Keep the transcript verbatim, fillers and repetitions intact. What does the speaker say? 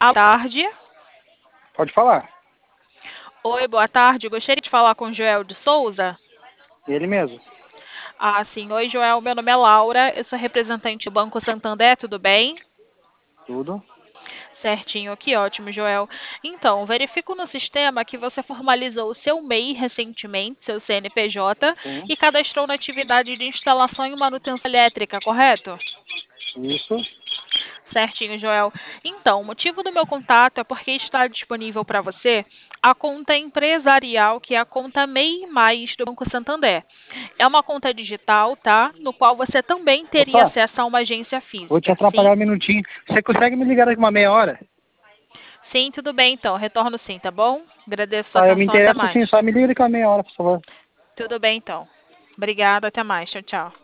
À tarde. Pode falar. Oi, boa tarde. Gostaria de falar com Joel de Souza. Ele mesmo. Ah, sim. Oi, Joel. Meu nome é Laura. Eu sou representante do Banco Santander. Tudo bem? Tudo. Certinho aqui, ótimo, Joel. Então, verifico no sistema que você formalizou o seu M E I recentemente, seu C N P J, Sim. e cadastrou na atividade de instalação e manutenção elétrica, correto? Isso. Certinho, Joel. Então, o motivo do meu contato é porque está disponível para você a conta empresarial, que é a conta M E I Mais do Banco Santander. É uma conta digital, tá? No qual você também teria Opa, acesso a uma agência vou te física. Sim? atrapalhar um minutinho. Você consegue me ligar daqui uma meia hora? Sim, tudo bem então. Retorno sim, tá bom? Agradeço a sua Tá, eu me atenção. Até interesso mais. sim, só me liga daqui uma meia hora, por favor. Tudo bem então. Obrigada, até mais. Tchau, tchau.